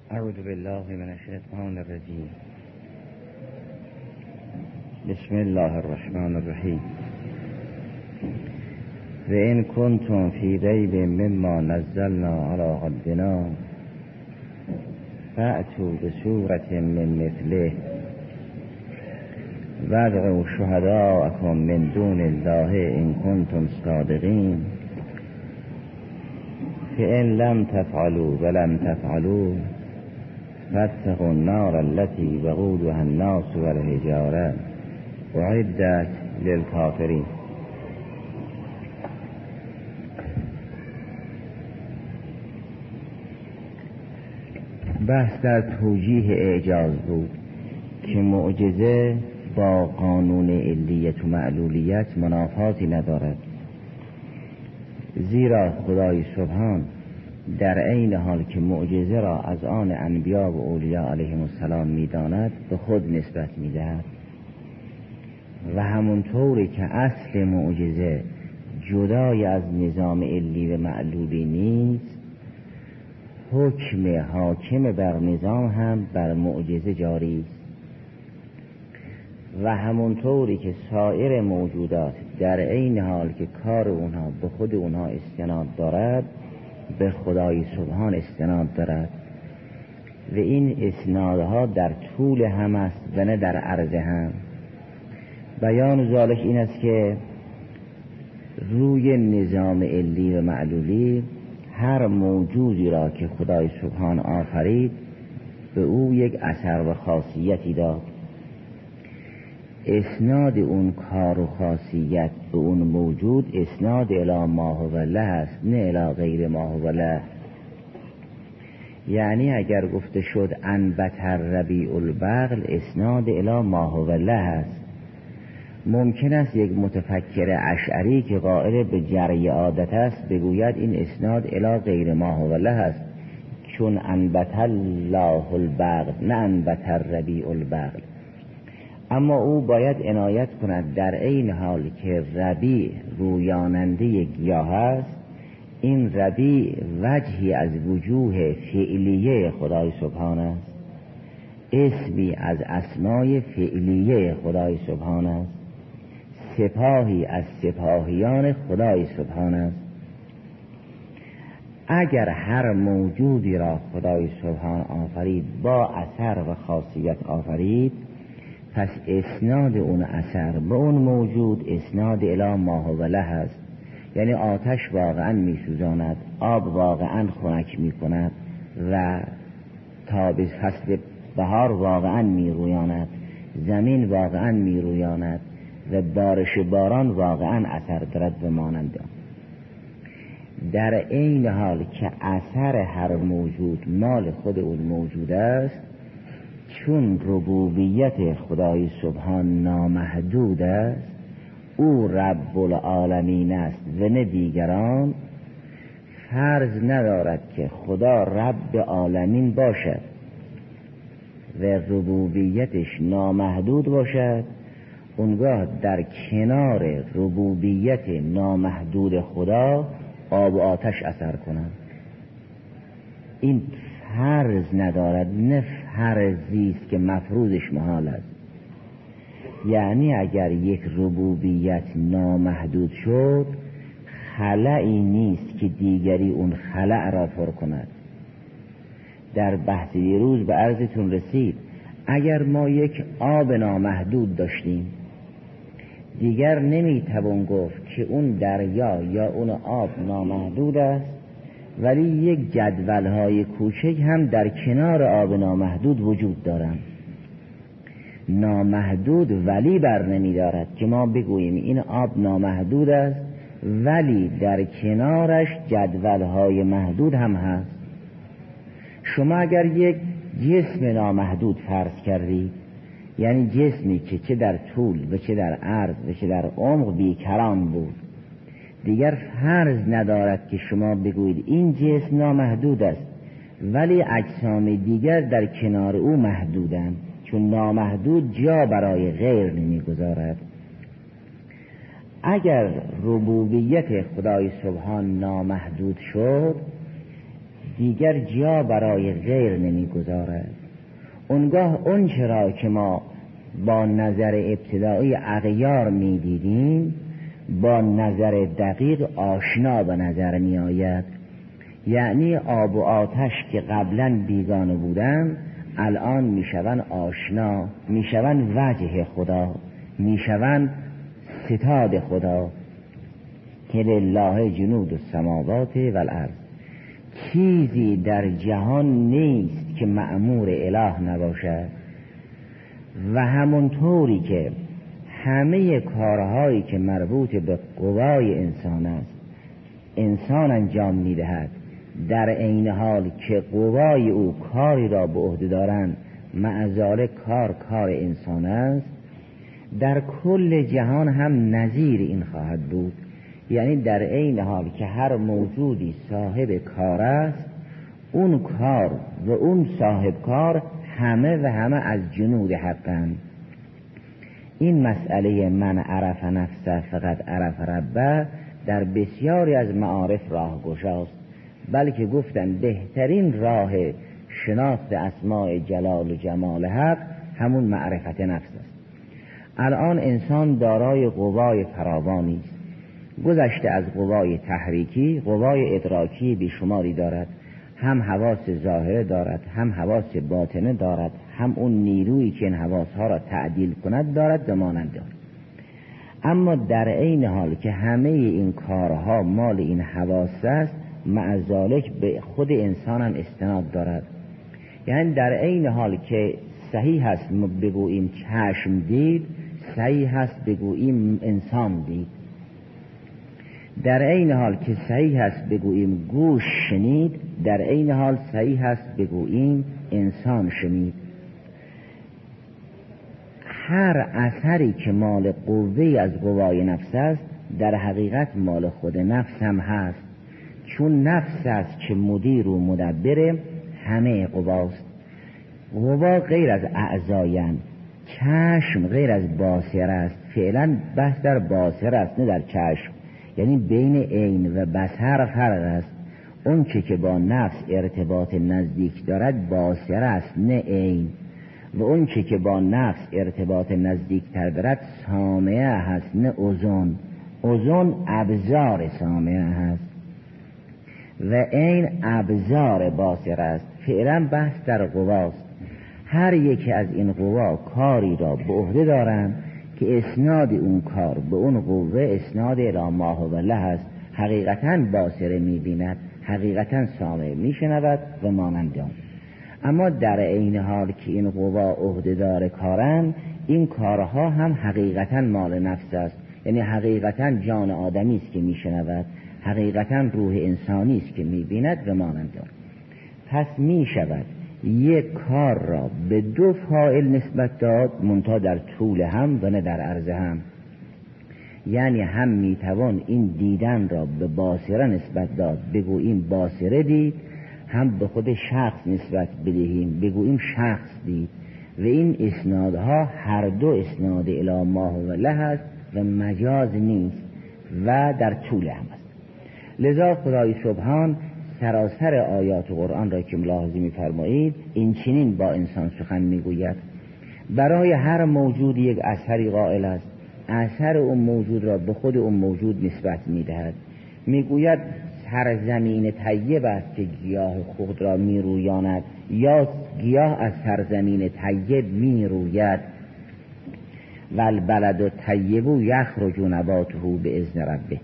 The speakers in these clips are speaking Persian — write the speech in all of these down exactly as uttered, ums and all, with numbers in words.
اعوذ بالله من الشیطان الرجیم. بسم الله الرحمن الرحیم. و ان کنتم فی ریب مما نزلنا علی عبدنا فأتوا بسورة من مثله وادعوا شهداءکم من دون الله ان کنتم صادقین فإن لم تفعلوا ولم تفعلوا فاتقوا النار التي وقودها الناس والحجارة اعدت للكافرین. بحث در توجیه اعجاز بود که معجزه با قانون علیت و معلولیت منافاتی ندارد، زیرا خدای سبحان در عین حال که معجزه را از آن انبیا و اولیاء علیهم السلام می‌داند به خود نسبت می‌دهد و همونطوری که اصل معجزه جدای از نظام علی و معلولی نیست، حکم حاکم بر نظام هم بر معجزه جاری است و همونطوری که سایر موجودات در عین حال که کار اونها به خود اونها استناد دارد به خدای سبحان استناد دارد و این اسنادها در طول هم است و نه در عرض هم. بیان ذالک این است که روی نظام علی و معلولی هر موجودی را که خدای سبحان آفرید به او یک اثر و خاصیتی داد. اسناد اون کار و خاصیت به اون موجود اسناد الی ما هو له است، نه الی غیر ما هو له. یعنی اگر گفته شد انبت الربیع البقل، اسناد الی ما هو له است. ممکن است یک متفکر اشعری که قائل به جری عادت است بگوید این اسناد الی غیر ما هو له است، چون انبت الله البقل نه انبت الربیع البقل. اما او باید عنایت کند در این حال که ربیع رویاننده گیاه است، این ربیع وجهی از وجوه فعلیه خدای سبحان است، اسمی از اسمای فعلیه خدای سبحان است، سپاهی از سپاهیان خدای سبحان است. اگر هر موجودی را خدای سبحان آفرید با اثر و خاصیت آفرید، پس اسناد اون اثر به اون موجود اسناد الی ما هو له است. یعنی آتش واقعا می سوزاند، آب واقعا خنک می کند و تاب فصل بهار واقعا می رویاند، زمین واقعا می رویاند و بارش باران واقعا اثر دارد و مانند. در این حال که اثر هر موجود مال خود اون موجود است، چون ربوبیت خدای سبحان نامحدود است، او رب العالمین است و نه دیگران، فرض ندارد که خدا رب عالمین باشد و ربوبیتش نامحدود باشد، اونگاه در کنار ربوبیت نامحدود خدا آب و آتش اثر کنند. این فرض ندارد، نه فرضی است که مفروضش محال است. یعنی اگر یک ربوبیت نامحدود شد، خلایی نیست که دیگری اون خلأ را پر کند. در بحث دیروز به عرضتون رسید اگر ما یک آب نامحدود داشتیم، دیگر نمیتوان گفت که اون دریا یا اون آب نامحدود است، ولی یک جدول‌های کوچک هم در کنار آب نامحدود وجود دارند. نامحدود ولی بر نمی دارد که ما بگوییم این آب نامحدود است ولی در کنارش جدول‌های محدود هم هست. شما اگر یک جسم نامحدود فرض کردید، یعنی جسمی که چه در طول و چه در عرض و چه در عمق بیکران بود، دیگر فرض ندارد که شما بگویید این جسم نامحدود است ولی اجسام دیگر در کنار او محدودند، چون نامحدود جا برای غیر نمیگذارد. اگر ربوبیت خدای سبحان نامحدود شد، دیگر جا برای غیر نمیگذارد. اونگاه اون چرا که ما با نظر ابتدایی اغیار میدیدیم با نظر دقیق آشنا به نظر می آید. یعنی آب و آتش که قبلا بیگانه بودن الان میشوند آشنا، میشوند وجه خدا، میشوند ستاد خدا که لله جنود السماوات والارض. چیزی در جهان نیست که مأمور اله نباشد و همونطوری که همه کارهایی که مربوط به قوای انسان است انسان انجام میدهد، در عین حال که قوای او کاری را به عهده دارند معذالک کار کار انسان است، در کل جهان هم نظیر این خواهد بود. یعنی در عین حال که هر موجودی صاحب کار است، اون کار و اون صاحب کار همه و همه از جنود حقن. این مسئله من عرف نفسه فقط عرف ربه در بسیاری از معارف راه گشاست، بلکه گفتن بهترین راه شناخت اسماء جلال و جمال حق همون معرفت نفس است. الان انسان دارای قوای فراوانی است، گذشته از قوای تحریکی قوای ادراکی بیشماری دارد، هم حواس ظاهره دارد، هم حواس باطنه دارد، هم اون نیرویی که این حواسها را تعدیل کند دارد و مانند دارد. اما در عین حال که همه این کارها مال این حواس است، مع ذالک به خود انسان هم استناد دارد. یعنی در عین حال که صحیح هست بگوییم چشم دید، صحیح هست بگوییم انسان دید. در عین حال که صحیح هست بگوییم گوش شنید، در عین حال صحیح هست بگوییم انسان شنید. هر اثری که مال قوه از قوای نفس است در حقیقت مال خود نفس هم هست، چون نفس است که مدیر و مدبر همه قواست. قوا غیر از اعضایند، چشم غیر از باصر است. فعلا بحث در باصر است نه در چشم، یعنی بین عین و بصر فرق است. اون چه که با نفس ارتباط نزدیک دارد باصر است نه عین، و اون چه که با نفس ارتباط نزدیک تر دارد سامعه هست نه اذن. اذن ابزار سامعه هست و عین ابزار باصر است. فعلا بحث در قواست. هر یکی از این قوا کاری را به عهده دارند که اسناد اون کار به اون قوه اسناد الی ما هو له است. حقیقتا باصره می‌بیند، حقیقتا سامع می‌شنود و مانند آن. اما در عین حال که این قوا عهده‌دار کارن، این کارها هم حقیقتا مال نفس است. یعنی حقیقتا جان آدمی است که می‌شنود، حقیقتا روح انسانی است که می‌بیند و مانند آن. پس می‌شود یک کار را به دو فاعل نسبت داد، منتها در طول هم و نه در عرض هم. یعنی هم میتوان این دیدن را به باصره نسبت داد، بگوییم باصره دید، هم به خود شخص نسبت بدهیم بگوییم شخص دید. و این اسنادها هر دو اسناد الی ما هو له است و مجاز نیست و در طول هم است. لذا خدای سبحان سراسر آیات قرآن را که ملاحظه می‌فرمایید این چنین با انسان سخن میگوید. برای هر موجود یک اثری قائل است، اثر اون موجود را به خود اون موجود نسبت میدهد. میگوید سرزمین طیب است که گیاه خود را میرویاند، یا گیاه از سرزمین طیب میروید. والبلد الطیب یخرج نباته باذن ربه.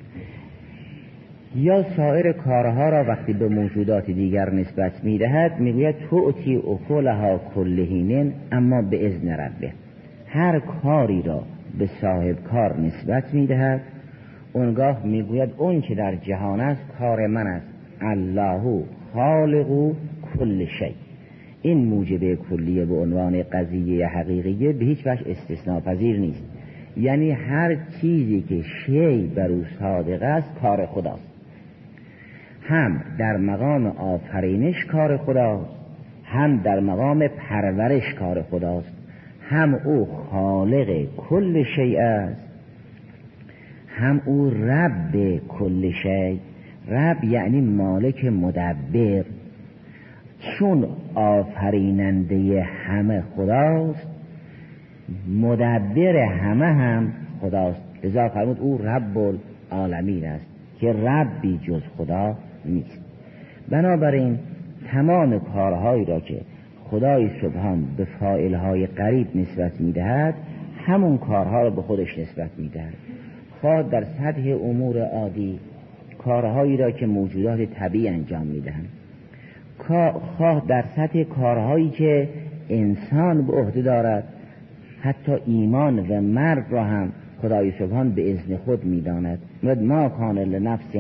یا سایر کارها را وقتی به موجودات دیگر نسبت میدهد میگوید تؤتی اکلها کل حین اما به اذن ربه. هر کاری را به صاحب کار نسبت میدهد، اونگاه میگوید اون که در جهان است کار من است. الله خالق کل شیء. این موجب کلیه به عنوان قضیه حقیقیه به هیچ وجه استثناء پذیر نیست. یعنی هر چیزی که شیء بر او صادق است کار خداست. هم در مقام آفرینش کار خداست، هم در مقام پرورش کار خداست. هم او خالق کل شیء است، هم او رب کل شیء. رب یعنی مالک مدبر، چون آفریننده همه خداست مدبر همه هم خداست. لذا فرمود او رب العالمین است که ربی جز خدا نیست. بنابراین تمام کارهایی را که خدای سبحان به فاعلهای قریب نسبت میدهد همون کارها را به خودش نسبت میدهد. خواه در سطح امور عادی کارهایی را که موجودات طبیعی انجام میدهند، خواه در سطح کارهایی که انسان به عهده دارد، حتی ایمان و مرگ را هم خدای سبحان به اذن خود میداند. ما کان لنفس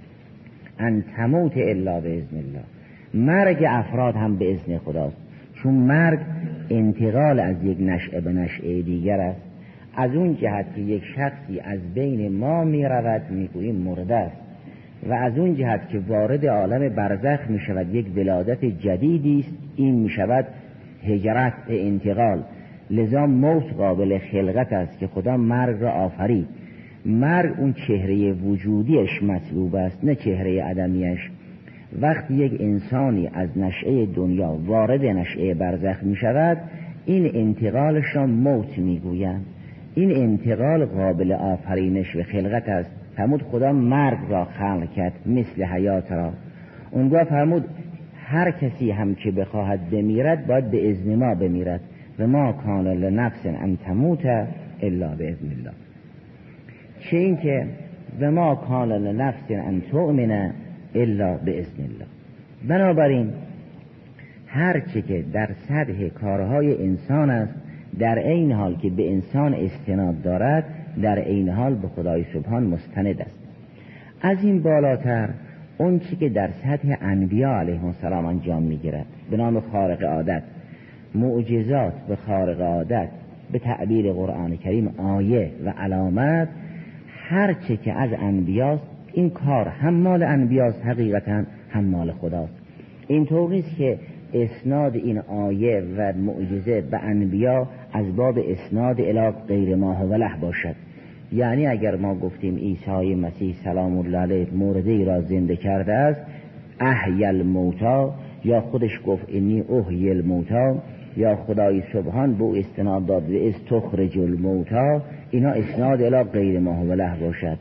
ان تموت الا باذن الله. مرگ افراد هم به اذن خداست، چون مرگ انتقال از یک نشأه به نشأه دیگر است. از اون جهت که یک شخصی از بین ما می رود میگوییم مرده است، و از اون جهت که وارد عالم برزخ می شود یک ولادت جدیدی است، این می شود هجرت انتقال. لذا موت قابل خلقت است که خدا مرگ را آفرید. مرگ اون چهره وجودیش مطلوب است نه چهره عدمیش. وقتی یک انسانی از نشأه دنیا وارد نشأه برزخ می شود این انتقالش را موت می گویند. این انتقال قابل آفرینش و خلقت است. فرمود خدا مرگ را خلق کرد مثل حیات را. اونگاه فرمود هر کسی هم که بخواهد بمیرد باید به اذن ما بمیرد و ما کان لنفس ان تموت الا باذن الله. چه این که و ما کان لنفس ان تؤمن الا باذن الله. بنابراین هر چه که در سطح کارهای انسان است در عین حال که به انسان استناد دارد در عین حال به خدای سبحان مستند است. از این بالاتر اون چی که در سطح انبیا علیهم السلام انجام میگیرد به نام خارق عادت، معجزات به خارق عادت، به تعبیر قرآن کریم آیه و علامت، هر چه که از انبیاست این کار هم مال انبیاست حقیقتا هم مال خداست. این طور نیست که اسناد این آیه و معجزه به انبیا از باب اسناد الی غیر ما هو له باشد. یعنی اگر ما گفتیم عیسی مسیح سلام الله علیه مرده‌ای را زنده کرده است احی الموتی، یا خودش گفت انی احیی الموتی، یا خدای سبحان به او استناد داد و از تخرج الموتی، اینا اسناد الی غیر ما هو له باشد.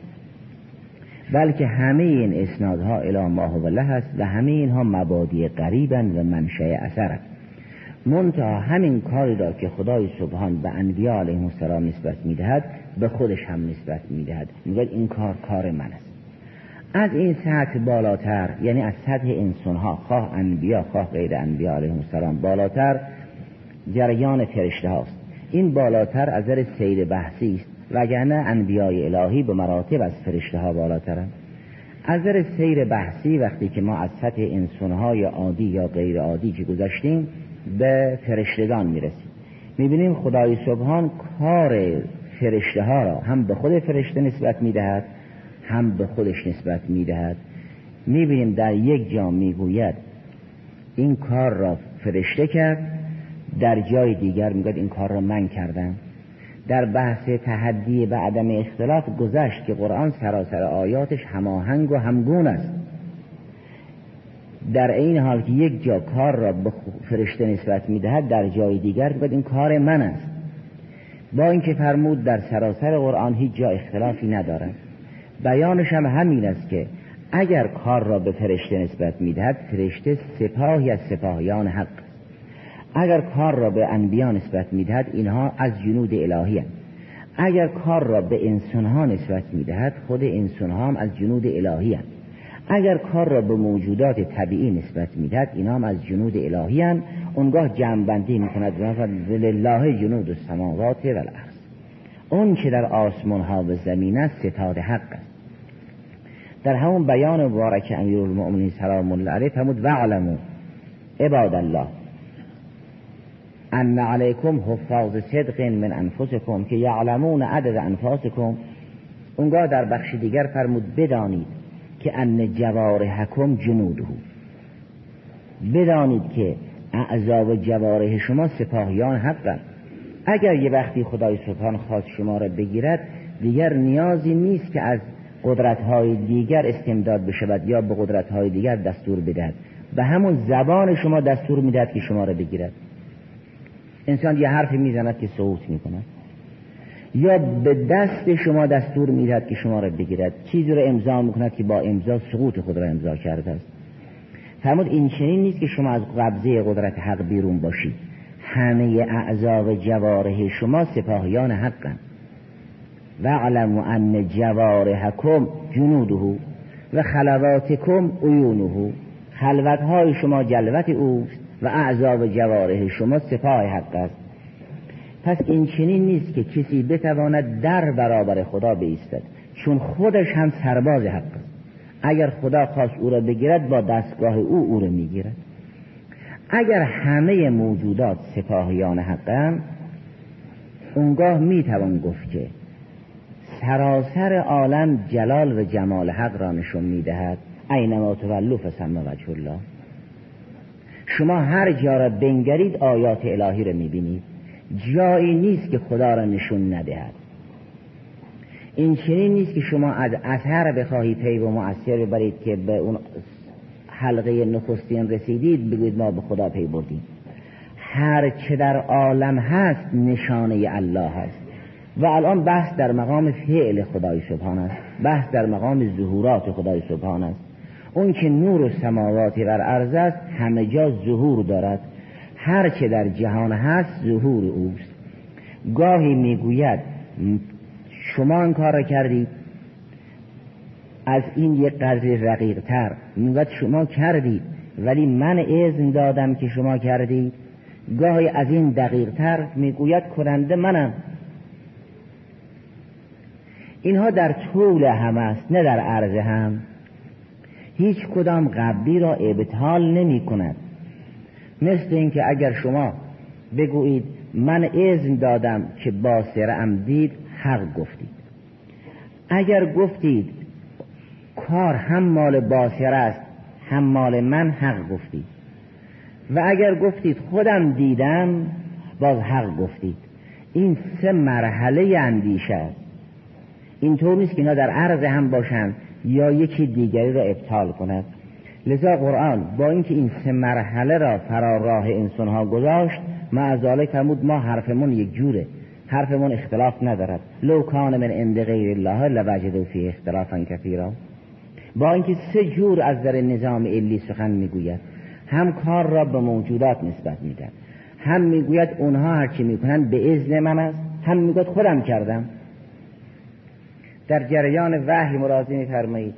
بلکه همه این اسنادها الی ما هو له است و همه اینها مبادی قریبن و منشأ اثرند. منتها همین کاری را که خدای سبحان به انبیا علیهم السلام نسبت میدهد به خودش هم نسبت میدهد، میگه این کار کار من است. از این سطح بالاتر، یعنی از سطح انسانها خواه انبیا خواه غیر انبیا علیهم السلام بالاتر جریان فرشته هاست. این بالاتر از نظر سیر بحثی است، وگرنه انبیای الهی به مراتب از فرشته ها بالاترند. از نظر سیر بحثی وقتی که ما از سطح انسانهای عادی یا غیر عادی که گذشتیم به فرشتگان میرسیم، میبینیم خدای سبحان کار فرشته ها را هم به خود فرشته نسبت میدهد هم به خودش نسبت میدهد. میبینیم در یک جا میگوید این کار را فرشته کرد، در جای دیگر میگوید این کار را من کردم. در بحث تحدی به عدم اختلاف گذشت که قرآن سراسر آیاتش هماهنگ و همگون است. در این حال که یک جا کار را به فرشته نسبت میدهد در جای دیگر میگوید این کار من است. با اینکه فرمود در سراسر قرآن هیچ جا اختلافی ندارد. بیانش هم همین است که اگر کار را به فرشته نسبت میدهد فرشته سپاهی از سپاهیان حق است. اگر کار را به انبیا نسبت میدهد اینها از جنود الهی هستند. اگر کار را به انسانها نسبت میدهد خود انسانها هم از جنود الهی هستند. اگر کار را به موجودات طبیعی نسبت میدهد اینها هم از جنود الهی هستند. اونگاه جمع‌بندی میکند لله جنود السماوات و الارض. اون که در آسمان ها و زمین است ستاد حق است. در همون بیان مبارک امیرالمؤمنین سلام الله علیه فرمود وعلموا عباد الله ان علیکم حفاظ صدق من انفسکم که یعلمون عدد انفاسکم. اونگاه در بخش دیگر فرمود بدانید که ان جوارحکم جنوده، بدانید که اعضا و جوارح شما سپاهیان حقند. اگر یه وقتی خدای سبحان خواست شما را بگیرد دیگر نیازی نیست که از قدرت‌های دیگر استمداد بشود یا به قدرت‌های دیگر دستور بدهد. به همون زبان شما دستور میدهد که شما را بگیرد. انسان یه حرفی میزند که سقوط میکند، یا به دست شما دستور میدهد که شما را بگیرد، چیزی را امضا میکند که با امضا سقوط خود را امضا کرده است. فرمود این چنین نیست که شما از قبضه قدرت حق بیرون باشید. همه اعضا و جوارح شما سپاهیان حقند. وَاعْلَمُوا أَنَّ جَوَارِحَكُمْ جُنُودُهُ و خلواتکم عیونه. خلوتهای شما جلوت اوست و اعضا و جوارح شما سپاه حق است. پس این چنین نیست که کسی بتواند در برابر خدا بایستد، چون خودش هم سرباز حق است. اگر خدا خواست او را بگیرد با دستگاه او او را میگیرد. اگر همه موجودات سپاهیان حقند، اونگاه میتوان گفت که سراسر عالم جلال و جمال حق را نشون میدهد. اینما تولوا فثم وجه الله. شما هر جا را بنگرید آیات الهی را میبینید، جایی نیست که خدا را نشون ندهد. این چنین نیست که شما از اثر بخواهی پی و مؤثر ببرید که به اون حلقه نخستین رسیدید بگوید ما به خدا پی بردیم. هر چه در عالم هست نشانه الله هست. و الان بحث در مقام فعل خدای سبحان است، بحث در مقام ظهورات خدای سبحان است. اون که نور و سماواتی بر عرض است همه جا ظهور دارد. هر چه در جهان هست ظهور اوست. گاهی میگوید شما این کار را کردید، از این یک قدر رقیق تر میگوید شما کردید ولی من اذن دادم که شما کردید. گاهی از این دقیق تر میگوید کننده منم. اینها در طول هم است نه در عرض هم. هیچ کدام قبلی را ابطال نمی کند. مثل اینکه اگر شما بگویید من اذن دادم که باصره‌ام دید، حق گفتید. اگر گفتید کار هم مال باصره است هم مال من، حق گفتید. و اگر گفتید خودم دیدم، باز حق گفتید. این سه مرحله اندیشه است. این طور نیست که اینا در عرض هم باشند یا یکی دیگری را ابطال کند. لذا قرآن با اینکه این سه مرحله را فرا راه انسان ها گذاشت، مع ذالک فرمود ما حرفمون یک جوره، حرفمون اختلاف ندارد. لو کان من عند غیر الله لوجدوا فیه اختلافا کثیرا. با اینکه سه جور از در نظام علی سخن میگوید، هم کار را به موجودات نسبت میدن، هم میگوید اونها هرچی میکنن به اذن من است، هم میگوید خودم کردم. در جریان وحی مراجعه می‌فرمایید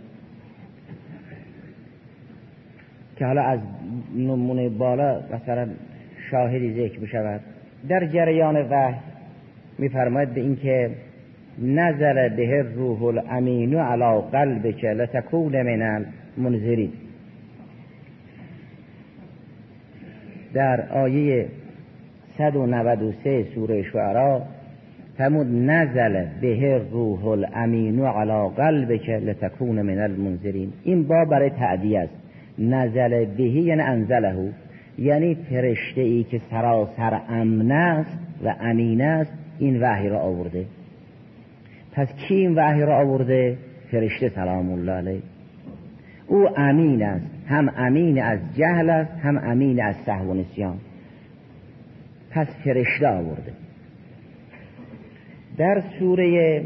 که حالا از نمونه بالا مثلا شاهدی ذکر بشود. در جریان وحی می‌فرماید به این که نزل به الروح الامین علی قلبک لتکون من المنذرین. در آیه صد و نود و سه سوره شعراء فرمود نزل به الروح الامین علی قلبک لتکون من المنذرین. این با برای تعدیه است. نزل بهی یعنی انزله، یعنی فرشته ای که سراسر امن است و امین است این وحی را آورده. پس کی این وحی را آورده؟ فرشته سلام الله علیه. او امین است، هم امین از جهل است هم امین از سهو و نسیان. پس فرشته آورده. در سوره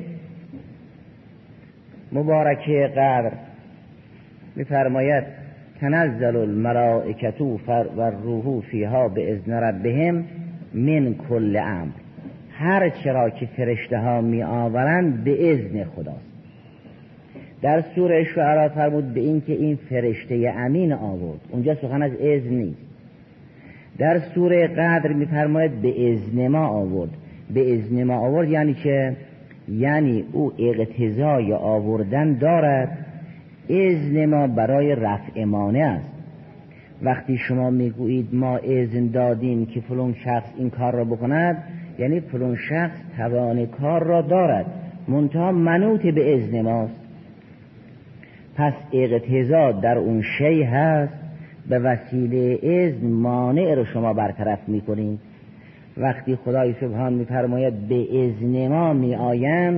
مبارکه قدر می‌فرماید تنزل الملائکة و الروح فیها باذن ربهم من کل امر. هر چرا که فرشته ها می آورند به اذن خداست. در سوره شعراء فرمود به این که این فرشته امین آورد، اونجا سخن از اذن نیست. در سوره قدر می فرماید به اذن ما آورد. به اذن ما آورد یعنی که یعنی او اقتضای آوردن دارد. اذن ما برای رفع مانع است. وقتی شما میگویید ما اذن دادیم که فلان شخص این کار را بکند، یعنی فلان شخص توان کار را دارد، منتها منوط به اذن ماست. پس اقتضا در اون شی هست، به وسیله اذن مانع را شما برطرف میکنید. وقتی خدای سبحان میفرماید به اذن ما می آیند،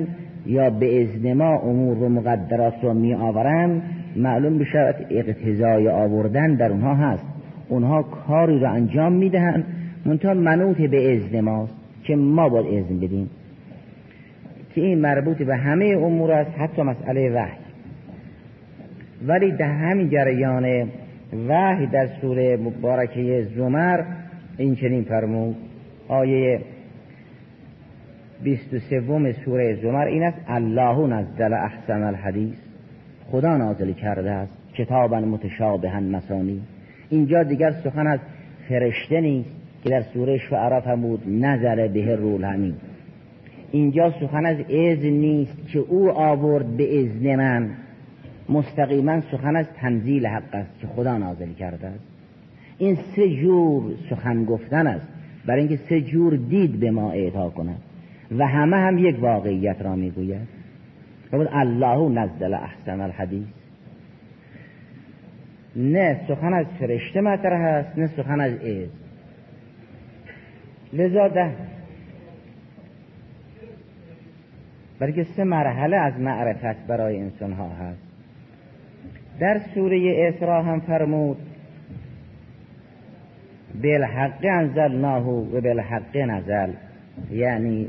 یا به اذن ما امور و مقدرات رو می آورن، معلوم بشه اقتضای آوردن در اونها هست. اونها کاری رو انجام میدهن منتها منوط به اذن ماست که ما باید اذن بدیم، که این مربوط به همه امور است، حتی مسئله وحی. ولی در همین جریان وحی در سوره مبارکه زمر این چنین فرمود، آیه بیست و سوم سوره زمر این است: الله نزل احسن الحدیث، خدا نازل کرده است کتابا متشابها مثانی. اینجا دیگر سخن از فرشته نیست که در سوره شعراء فرمود نزل به الروح الامین. اینجا سخن از اذن نیست که او آورد به اذن من، مستقیما سخن از تنزیل حق است که خدا نازل کرده است. این سه جور سخن گفتن است، برای اینکه سه جور دید به ما اعطا کند و همه هم یک واقعیت را میگوید. فرمود الله نزل احسن الحدیث، نه سخن از فرشته مطرح است نه سخن از اذن. لذا ده بلکه سه مرحله از معرفت برای انسان ها هست. در سوره اسراء هم فرمود بالحق انزلناه و بالحق نزل، یعنی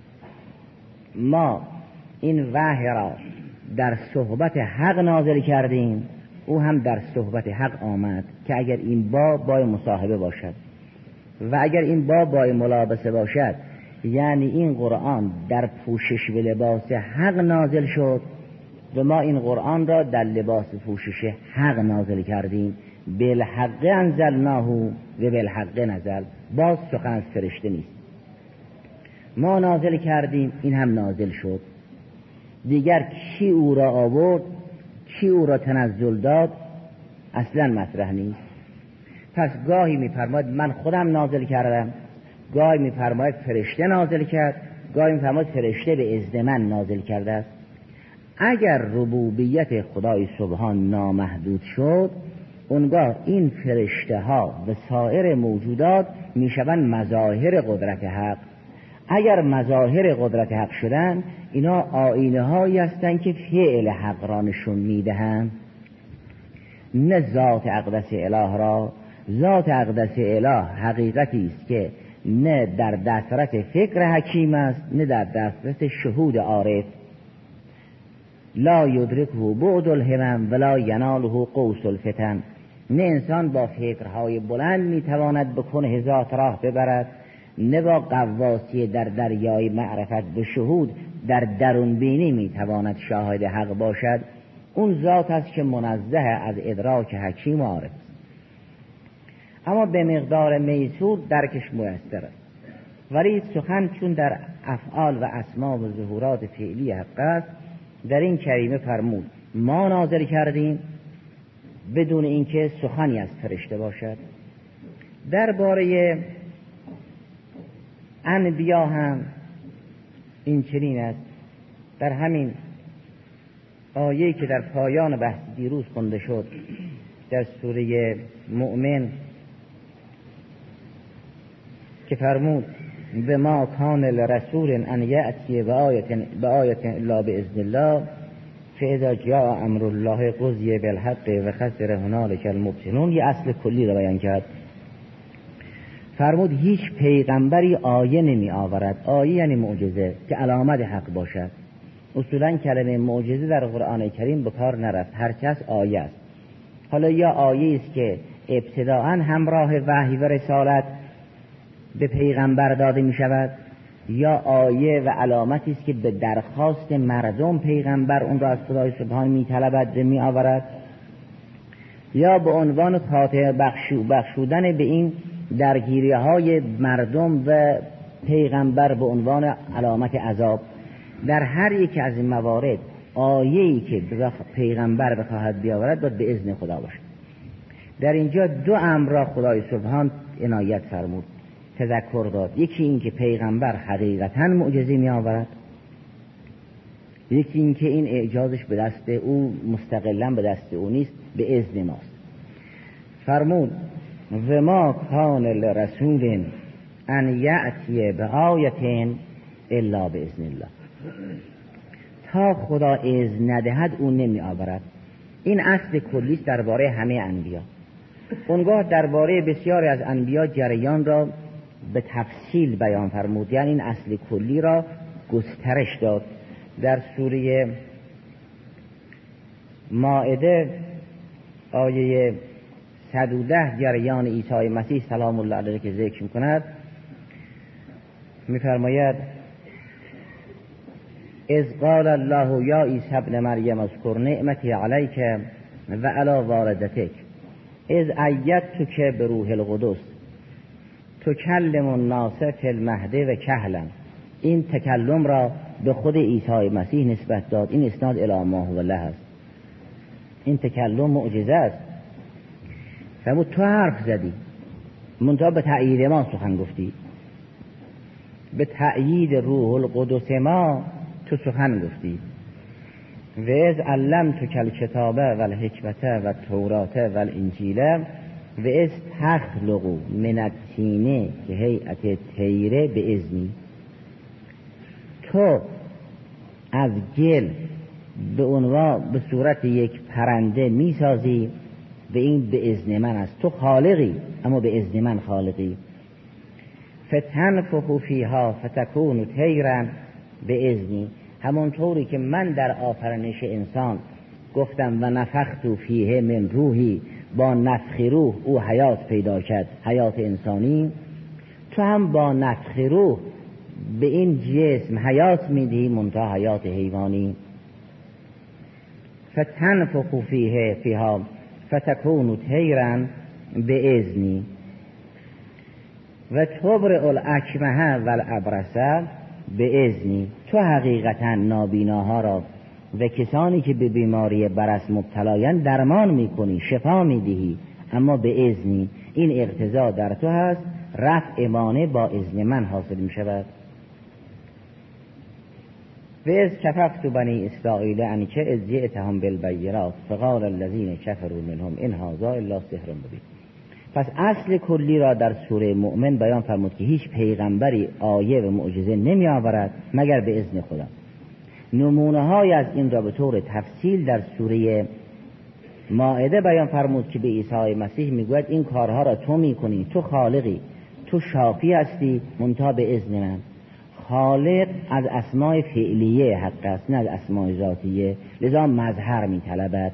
ما این وحی را در صحبت حق نازل کردیم، او هم در صحبت حق آمد که اگر این با بای مصاحبه باشد و اگر این با بای ملابسه باشد، یعنی این قرآن در پوشش و لباس حق نازل شد و ما این قرآن را در لباس پوشش حق نازل کردیم. بالحق انزلناه و بالحق نزل، باز سخن از فرشته نیست، ما نازل کردیم این هم نازل شد. دیگر کی او را آورد، کی او را تنزل داد اصلا مطرح نیست. پس گاهی می‌فرماید من خودم نازل کردم، گاهی می‌فرماید فرشته نازل کرد، گاهی می‌فرماید فرشته به اذن من نازل کرده است. اگر ربوبیت خدای سبحان نامحدود شد، اونگاه این فرشته ها و سایر موجودات میشوند مظاهر قدرت حق. اگر مظاهر قدرت حق شدن، اینا آینه هایی هستند که فعل حق را نشون میدهند، نه ذات اقدس اله را. ذات اقدس اله حقیقتی است که نه در دسترس فکر حکیم است نه در دسترس شهود عارف. لا یدرکه بعد الهمم ولا یناله قوس الفتن، نه انسان با فکرهای بلند میتواند به کنه ذات راه ببرد، نه با غواصی در دریای معرفت به شهود در درون بینی میتواند شاهد حق باشد. اون ذات است که منزه از ادراک حکیم و عارف، اما به مقدار میسور درکش میسر است. ولی سخن چون در افعال و اسما و ظهورات فعلی حق است، در این کریمه فرمود ما نازل کردیم بدون اینکه سخنی از فرشته باشد. درباره انبیا هم این چنین است. در همین آیه‌ای که در پایان بحث دیروز خونده شد در سوره مؤمن که فرمود به ما کان لرسول ان یأتی بآیة الا باذن الله فاذا جاء امر الله قضی بالحق و خسر هنالک المبطلون، یه اصل کلی را بیان کرد. فرمود هیچ پیغمبری آیه نمی آورد. آیه یعنی معجزه که علامت حق باشد. اصولا کلمه معجزه در قرآن کریم به کار نرفت، هرچه از آیه است. حالا یا آیه است که ابتداءً همراه وحی و رسالت به پیغمبر داده می شود، یا آیه و علامتی است که به درخواست مردم پیغمبر اون را از خدای سبحان می طلبد و می آورد، یا به عنوان خاطر بخشو بخشودن به این درگیری های مردم و پیغمبر به عنوان علامت عذاب. در هر یک از این موارد آیه‌ای که پیغمبر بخواهد بیاورد باید به اذن خدا باشد. در اینجا دو امر را خدای سبحان عنایت فرمود، تذکر داد. یکی این که پیغمبر حقیقتاً معجزه می آورد، یکی این که این اعجازش به دست او مستقلاً به دست او نیست، به اذن ماست. فرمود و ما کان لرسول ان یأتی بآیة الا باذن الله. تا خدا اذن ندهد اون نمی آورد. این اصل کلی درباره همه انبیا. اونگاه درباره بسیاری از انبیا جریان را به تفصیل بیان فرمود، یعنی این اصل کلی را گسترش داد. در سوره مائده آیه صد و ده جریان عیسی مسیح سلام الله علیه که ذکر می‌کند، می‌فرماید اذ قال الله یا عیسی ابن مریم اذکر نعمتی علیک و علی والدتک اذ ایدتک بروح القدس تکلم الناس فی المهد و کهلا. این تکلم را به خود عیسی مسیح نسبت داد. این اسناد الی ما هو الله است. این تکلم معجزه است. فرمود تو حرف زدی، منتها به تأیید ما سخن گفتی، به تأیید روح القدس ما تو سخن گفتی. و از علمتک الکتاب و الحکمت و التورات و الانجیل و از تخلق من الطین که هیئت طیره به اذنی. تو از گل به عنوان به صورت یک پرنده میسازی و این به اذن من است. تو خالقی اما به اذن من خالقی. فتنفخ فیها فتکون طیرا به اذنی. همونطوری که من در آفرینش انسان گفتم و نفخت فیه من روحی، با نفخ روح او حیات پیدا کرد، حیات انسانی، تو هم با نفخ روح به این جسم حیات میدهی، منتها حیات حیوانی. فتنفخ فیه فیها فتکون طیرا به اذنی و تبرئ الاکمه و الابرص به اذنی. تو حقیقتا نابیناها را و کسانی که به بیماری برص مبتلایند درمان میکنی، شفا میدهی، اما به اذنی. این اقتضا در تو هست، رفع مانع با اذن من حاصل میشود. و از کففت بنی اسرائیل عنک اذ جئتهم بالبینات فقال الذین کفروا منهم ان هذا الا سحر مبین. پس اصل کلی را در سوره مؤمن بیان فرمود که هیچ پیغمبری آیه و معجزه نمی آورد مگر به اذن خدا. نمونه های از این را به طور تفصیل در سوره مائده بیان فرمود که به عیسی مسیح میگوید این کارها را تو میکنی، تو خالقی، تو شافی هستی، منتها به اذن من. خالق از اسماء فعلیه حق است، نه از اسماء ذاتیه، لذا مظهر میطلبد.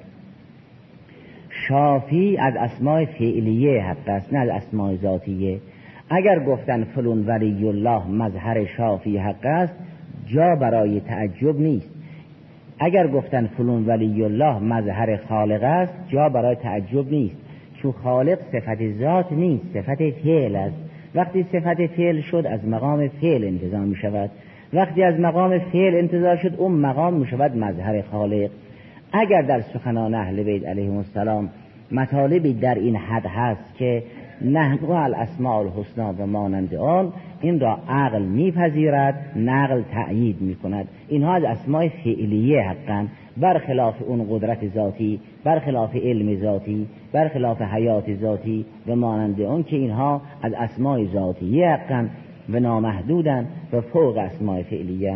شافی از اسماء فعلیه حق است، نه از اسماء ذاتیه. اگر گفتن فلان ولی الله مظهر شافی حق است، جا برای تعجب نیست. اگر گفتن فلان ولی الله مظهر خالق است، جا برای تعجب نیست، چون خالق صفت ذات نیست، صفت فعل است. وقتی صفت فعل شد از مقام فعل انتزاع می شود، وقتی از مقام فعل انتزاع شد اون مقام می شود مظهر خالق. اگر در سخنان اهل بیت علیهم السلام مطالبی در این حد هست که نحن الاسماء الحسنا و مانند آن، این را عقل میپذیرد، نقل تأیید میکند. اینها از اسماء فعلیه حقا، برخلاف اون قدرت ذاتی، برخلاف علم ذاتی، برخلاف حیات ذاتی و مانند آن که اینها از اسماء ذاتیه حقا و نامحدودن و فوق اسماء فعلیه.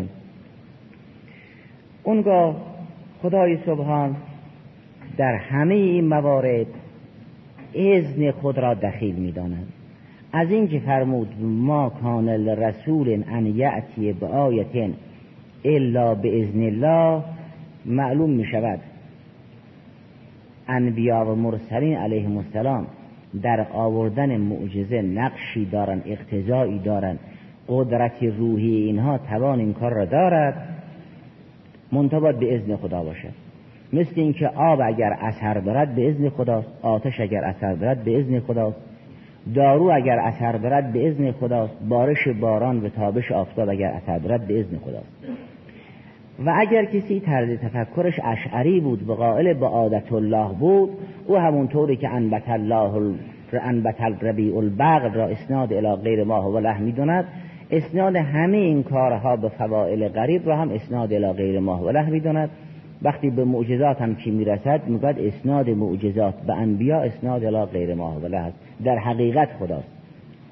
اونگاه خدای سبحان در همه این موارد اذن خود را دخیل می‌داند. از این که فرمود ما کان لرسول ان یأتی بآیة الا باذن الله، معلوم می شود انبیا و مرسلین علیهم السلام در آوردن معجزه نقشی دارن، اقتضایی دارن، قدرت روحی اینها توان این کار را دارد، منتها باید به اذن خدا باشد. مثل اینکه آب اگر اثر دارد به اذن خداست، آتش اگر اثر دارد به اذن خداست، دارو اگر اثر دارد به اذن خداست، بارش باران و تابش آفتاب اگر اثر دارد به اذن خداست. و اگر کسی طرز تفکرش اشعری بود و قائل به عادت الله بود، او همونطوری که انبت الله انبت الربیع البقر را اسناد الی غیر ما هو له میداند، اسناد همه این کارها به فواعل غریب را هم اسناد الی غیر ما هو له میداند. وقتی به معجزات هم که میرسد میگوید اسناد معجزات به انبیا اسناد الی غیر ما هو له است. در حقیقت خداست،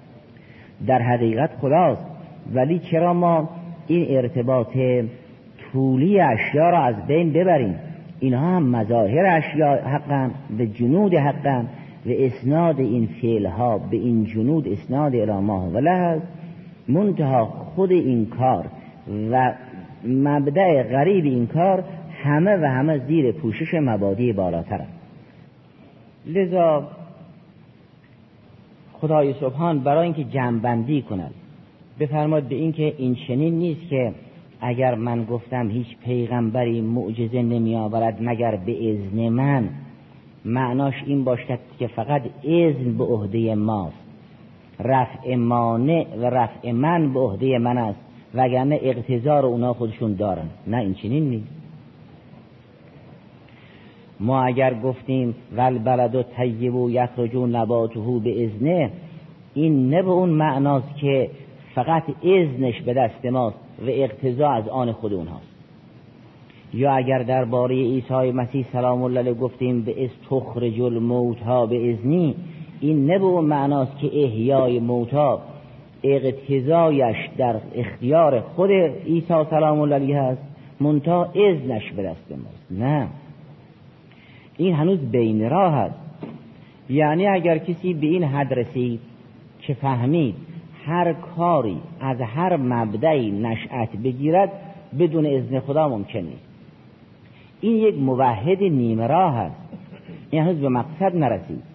در حقیقت خداست، ولی چرا ما این ارتباط طولی اشیا را از بین ببریم. اینها هم مظاهر اشیا حقا و جنود حقا و اسناد این فعلها به این جنود اسناد الی ما هو له. منتها خود این کار و مبدأ غریب این کار همه و همه زیر پوشش مبادی بالاتر است. لذا خدای سبحان برای اینکه جمع‌بندی کند بفرماد به این که این چنین نیست که اگر من گفتم هیچ پیغمبری معجزه نمی آورد مگر به اذن من، معناش این باشد که فقط اذن به عهده ماست، رفع مانع و رفع من به عهده من است، وگرنه اقتضا رو اونا خودشون دارن. نه، این چنین نیست. ما اگر گفتیم والبلد الطیب یخرج نباته باذنه، این نه به اون معناست که فقط اذنش به دست ماست و اقتضا از آن خود اونهاست. یا اگر درباره عیسی مسیح سلام الله علیه گفتیم به استخرج الموتى باذنی، این نه به اون معناست که احیای موتى اقتضایش در اختیار خود عیسی سلام الله علیه هست، منتها اذنش به دست ماست. نه، این هنوز بین راه است. یعنی اگر کسی به این حد رسید که فهمید هر کاری از هر مبدعی نشأت بگیرد بدون اذن خدا ممکن نیست، این یک موحد نیمه راه است، این هنوز به مقصد نرسید.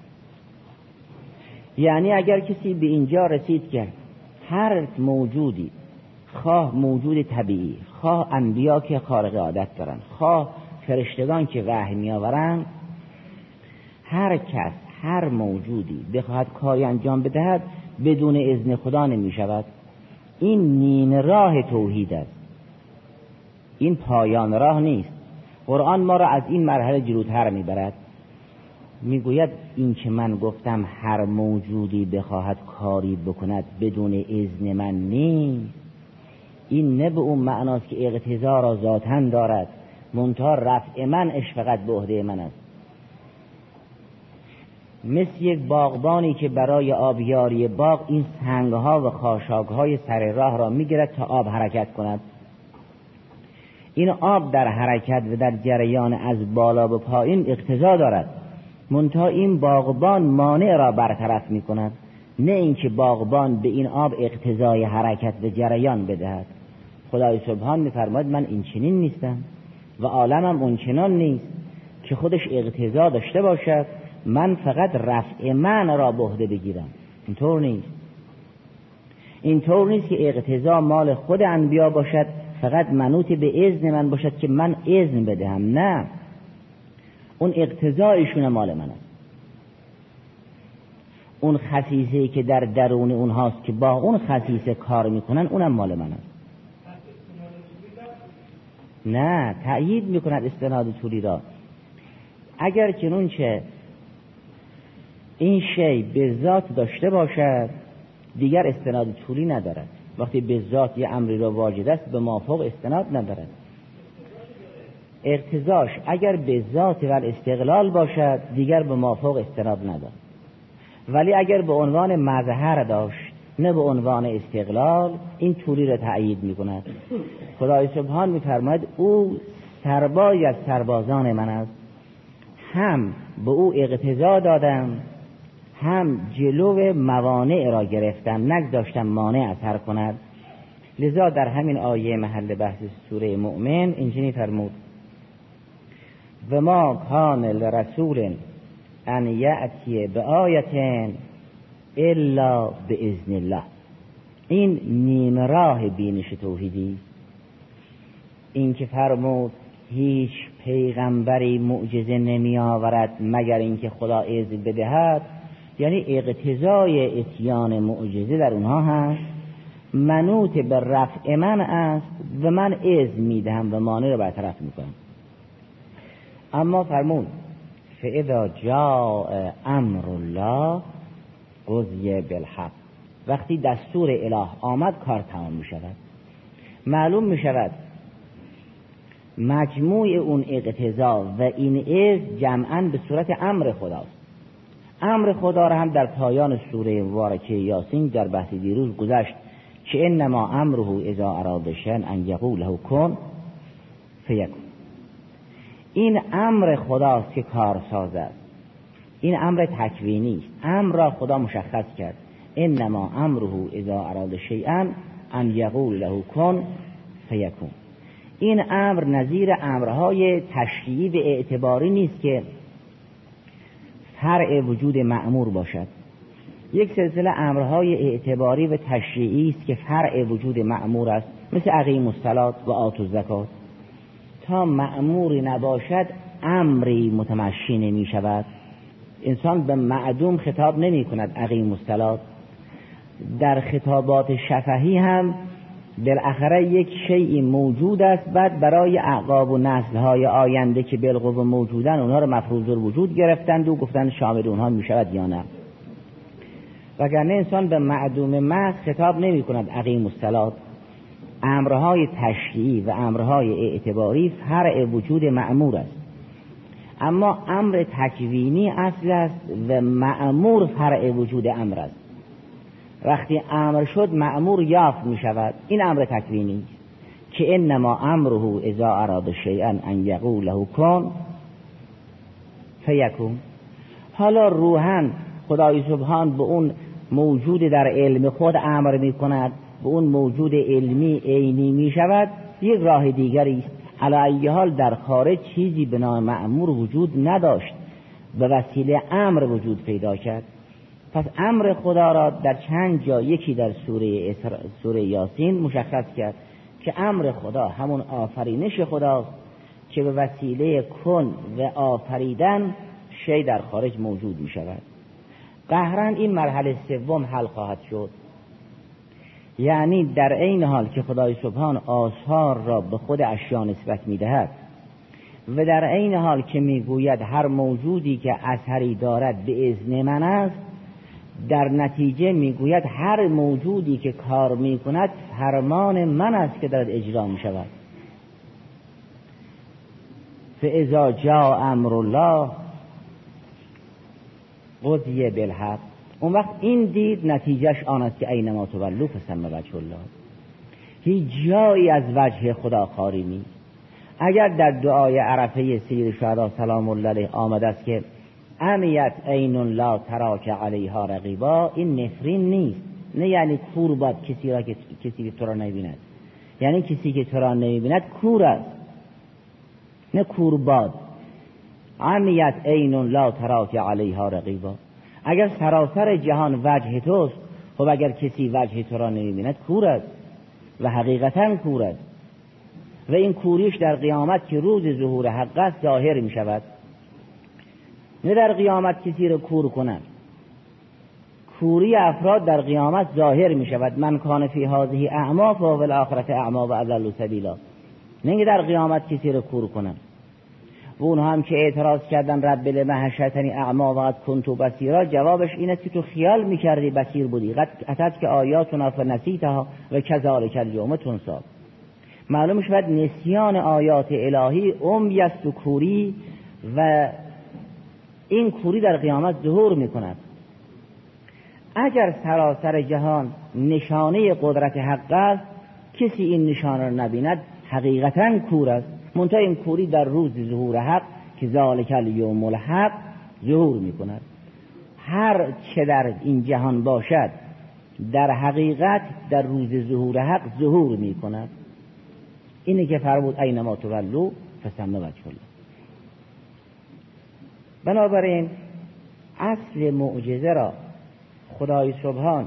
یعنی اگر کسی به اینجا رسید که هر موجودی، خواه موجود طبیعی، خواه انبیا که خارق عادت دارن، خواه فرشتگان که وحی می آورند، هر کس هر موجودی بخواهد کاری انجام بدهد بدون اذن خدا نمی شود. این نیمه راه توحید است، این پایان راه نیست. قرآن ما را از این مرحله جلوتر می برد، می گوید این که من گفتم هر موجودی بخواهد کاری بکند بدون اذن من نیست، این نه به اون معناست که اقتضا را ذاتاً دارد، منتها رفع منش فقط به عهده من است. مثل یک باغبانی که برای آبیاری باغ این سنگها و خاشاکهای سر راه را میگیرد تا آب حرکت کند. این آب در حرکت و در جریان از بالا به پایین اقتضا دارد، منتها این باغبان مانع را برطرف می کند، نه اینکه باغبان به این آب اقتضای حرکت و جریان بدهد. خدای سبحان می فرماید من این چنین نیستم و عالمم اون چنان نیست که خودش اقتضا داشته باشد من فقط رفع من را به عهده بگیرم. اینطور نیست. اینطور نیست که اقتضا مال خود انبیا باشد فقط منوط به اذن من باشد که من اذن بدهم. نه، اون اقتضایشون مال من است. اون خصیصه‌ای که در درون اونهاست که با اون خصیصه کار میکنن اونم مال من است. نه، تأیید میکند استناد طولی را. اگر چنانچه این شی به ذات داشته باشد دیگر استناد طولی ندارد. وقتی به ذات یه امری را واجد است به مافوق استناد ندارد. اقتضاش اگر به ذات و استقلال باشد دیگر به مافوق استناد ندارد. ولی اگر به عنوان مظهر داشت نه به عنوان استقلال، این طولی را تأیید میکند. خدای سبحان میفرماید او سربازی از سربازان من است، هم به او اقتضا دادم هم جلو موانع را گرفتم، نگذاشتم مانع اثر کند. لذا در همین آیه محل بحث سوره مؤمن اینجوری فرمود و ما کان لرسول ان یأتی بآیة الا باذن الله. این نیم راه بینش توحیدی، این که فرمود هیچ پیغمبری معجزه نمی آورد مگر اینکه خدا اذن بدهد، یعنی اقتضای اتیان معجزه در اونها هست، منوط به رفع من است و من اذن میدهم و مانع رو برطرف میکنم. اما فرمود فاذا جاء امر الله قضی بالحق، وقتی دستور اله آمد کار تمام می شود. معلوم می شود مجموع اون اقتضا و این اذن جمعاً به صورت امر خداست. امر خدا را هم در پایان سوره مبارکه یاسین در بحث دیروز گذشت که انما امره اذا اراد شیئا ان یقول له کن فیکون. این امر خداست که کار سازد، این امر تکوینی است. امر را خدا مشخص کرد، انما امره اذا اراد شیئا ان یقول له کن فیکون. این امر نظیر امرهای تشریعی و اعتباری نیست که فرع وجود مأمور باشد. یک سلسله امرهای اعتباری و تشریعی است که فرع وجود مأمور است، مثل اقیموا الصلاة و آتوا الزکات. تا مأموری نباشد امری متمشی نمی شود. انسان به معدوم خطاب نمی کند اقیموا الصلاة. در خطابات شفهی هم بالاخره یک شیء موجود است، بعد برای اعقاب و نسل‌های آینده که بالقوه موجودن اونها رو مفروض الوجود گرفتند و گفتند شامل اونها می شود یا نه. وگرنه انسان به معدوم محض خطاب نمی کند اقیموا الصلاة. امرهای تشریعی و امرهای اعتباری فرع وجود مأمور است، اما امر تکوینی اصل است و مأمور فرع وجود امر است. وقتی امر شد مأمور یافت می شود. این امر تکوینی است که انما امره اذا اراد شیئا ان یقول له کن فیکون. حالا روحاً خدای سبحان به اون موجود در علم خود امر می کند، به اون موجود علمی عینی می شود، یک راه دیگری است. علی ای حال در خارج چیزی به نام مأمور وجود نداشت، به وسیله امر وجود پیدا کرد. پس امر خدا را در چند جا، یکی در سوره اسر... سوره یاسین مشخص کرد که امر خدا همون آفرینش خداست که به وسیله کن و آفریدن شی در خارج موجود می شود. قهرن این مرحله سوم حل خواهد شد، یعنی در این حال که خدای سبحان آثار را به خود اشیا نسبت می دهد و در این حال که می گوید هر موجودی که اثری دارد به اذن من است، در نتیجه می گوید هر موجودی که کار می کند فرمان من است که دارد اجرا می شود. فاذا جاء امر الله قضی بالحق. اون وقت این دید نتیجهش آن است که اینما تولوا فثم وجه الله. هیچ جایی از وجه خدا خالی نیست. اگر در دعای عرفه سید شهدا سلام الله علیه آمده است که امیت عین لا تراک علیها رقیبا، این نفرین نیست، نه یعنی کور باد کسی را که کسی که تو را نمی‌بیند، یعنی کسی که تو را نمی‌بیند کور است، نه کور باد. امیت عین لا تراک علیها رقیبا، اگر سراسر جهان وجه توست، خب اگر کسی وجه تو را نمی‌بیند کور است و حقیقتاً کور است، و این کوریش در قیامت که روز ظهور حق است ظاهر می شود، نه در قیامت کسی را کور کنند. کوری افراد در قیامت ظاهر می شود. من کان فی هذه اعما فهو فی الاخرة اعما و اضل سبیلا، نه در قیامت کسی را کور کنند. و اونها هم که اعتراض کردن رب لما حشرتنی اعما و قد کنت بصیرا، جوابش این است که تو خیال می‌کردی بصیر بودی، قد اتت که آیاتنا فنسیتها و کذالک الیوم تنسی. معلوم شود نسیان آیات الهی عمی است و کوری، و این کوری در قیامت ظهور می‌کند. اگر سراسر جهان نشانه قدرت حق است، کسی این نشانه را نبیند حقیقتاً کور است. منتها این کوری در روز ظهور حق که ذالک الیوم الحق ظهور می‌کند. هر چه در این جهان باشد در حقیقت در روز ظهور حق ظهور می‌کند. اینه که فرمود اینما تولوا فثم وجه الله. بنابراین اصل معجزه را خدای سبحان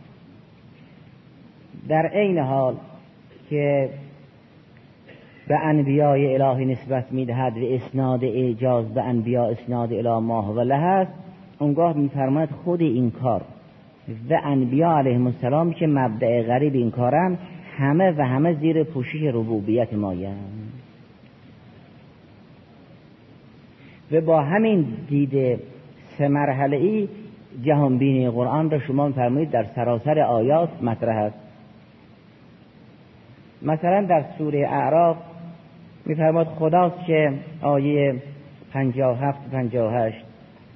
در عین حال که به انبیاء الهی نسبت می‌دهد و اسناد اعجاز به انبیاء اسناد الی ما هو له است، اونگاه می‌فرماید خود این کار و انبیاء علیهم السلام که مبدأ غریب این کارن، همه و همه زیر پوشش ربوبیت مایند. و با همین دید سه مرحله‌ای جهانبینی قرآن را شما می‌فرمایید در سراسر آیات مطرح است. مثلا در سوره اعراف می‌فرماید خداست که آیه پنجاه و هفت پنجاه و هشت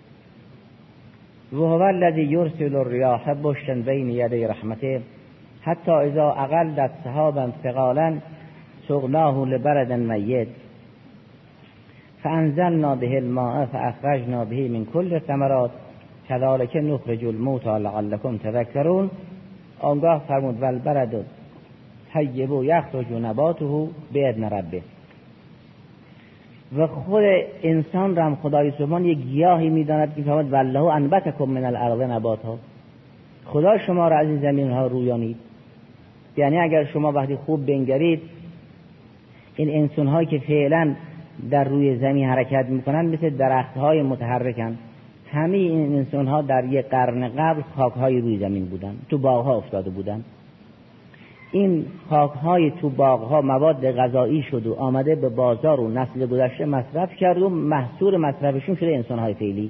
و هو الذی یرسل الریاح بشرا بین یدی رحمته حتی اذا اقلت سحابا ثقالا سقناه لبرد میت فانزلنا به الماء فاخرجنا به من کل الثمرات کذالک نخرج الموتى لعلکم تذکرون. آنگاه فرمود والبلد طیب یخرج نباته باذن ربه. و خود انسان را هم خدای سبحان یک گیاهی میداند که فرمود والله انبتکم من الارض نباتا، خدا شما را از این زمین ها رویانید. یعنی اگر شما وقتی خوب بنگرید این انسان هایی که فعلا در روی زمین حرکت میکنن مثل درخت های متحرکن. همه این انسان ها در یک قرن قبل خاک های روی زمین بودن، تو باغ ها افتاده بودن. این خاک های تو باغ ها مواد غذایی شد و آمده به بازار و نسل گذشته مصرف کرد و محصول مصرفشون شده انسان های فعلی.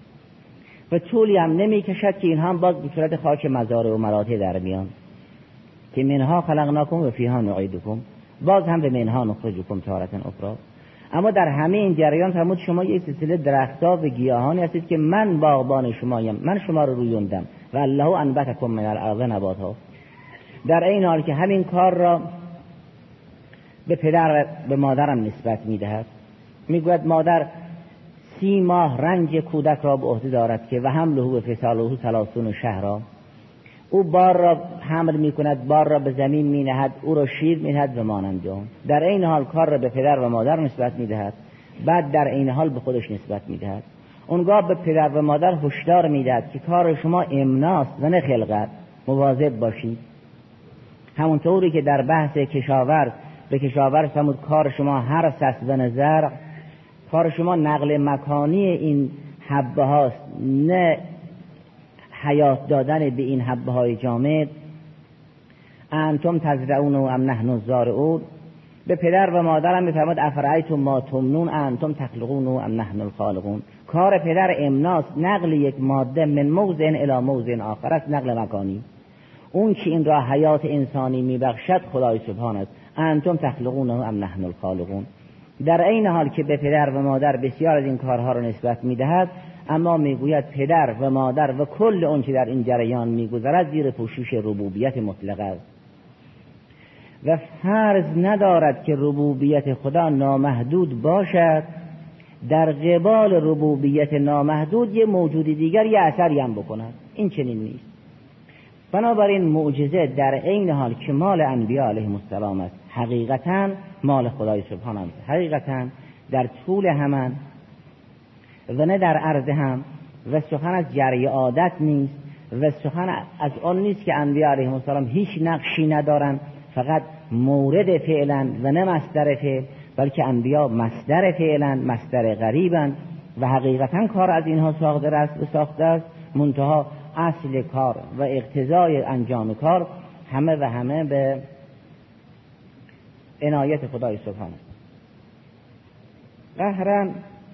و طولی هم نمی کشد که این هم باز به صورت خاک مزارع و مراتع در میان که منها خلقناکم و فیها نعیدکم، باز هم به منها نخرجکم تارة اخرى. اما در همه این جریان فرمود شما یک سلسله درخت‌ها و گیاهانی هستید که من باغبان شمایم، من شما رو رویوندم و الله انبتکم من الارض نباتا. در این حال که همین کار را به پدر و به مادرم نسبت میدهد، میگوید مادر سی ماه رنج کودک را به عهده دارد که و حمله و فصاله ثلاثون شهرا. او بار را حمل میکند، بار را به زمین مینهد، او را شیر میدهد و مانند آن. در این حال کار را به پدر و مادر نسبت میدهد، بعد در این حال به خودش نسبت میدهد. اونگاه به پدر و مادر هشدار میدهد که کار شما امناست و نه خلقت، مواظب باشید. همونطوری که در بحث کشاورز به کشاورز فرمود کار شما حرث است و نزرع، کار شما نقل مکانی این حبه هاست نه حیات دادن به این حبه های جامد. انتم تزرعون ام نحن الزارعون. به پدر و مادرم میفرماد افرایتم ما تمنون انتم تخلقون ام نحن الخالقون. کار پدر امناست، نقل یک ماده من موضع الی موضع آخر است، نقل مکانی. اون که این را حیات انسانی میبخشد خدای سبحان است. انتم تخلقون ام نحن الخالقون. در این حال که به پدر و مادر بسیار از این کارها را نسبت میدهد، اما میگوید پدر و مادر و کل اون که در این جریان میگذرد زیر پوشش ربوبیت مطلقه است و فرض ندارد که ربوبیت خدا نامحدود باشد، در قبال ربوبیت نامحدود یه موجود دیگر یه اثری هم بکند. این چنین نیست. بنابراین معجزه در عین حال که مال انبیاء علیهم السلام است، حقیقتاً مال خدای سبحانه است. حقیقتاً در طول همان و نه در عرض هم، و سخن از جری عادت نیست و سخن از آن نیست که انبیاء علیهم السلام هیچ نقشی ندارن، فقط مورد فعلا و نه مصدر فعل، بلکه انبیاء مصدر فعلا، مصدر غریبن و حقیقتا کار از اینها ساخته است و ساخته است. منتها اصل کار و اقتضای انجام کار همه و همه به عنایت خدای سبحانه. قهرن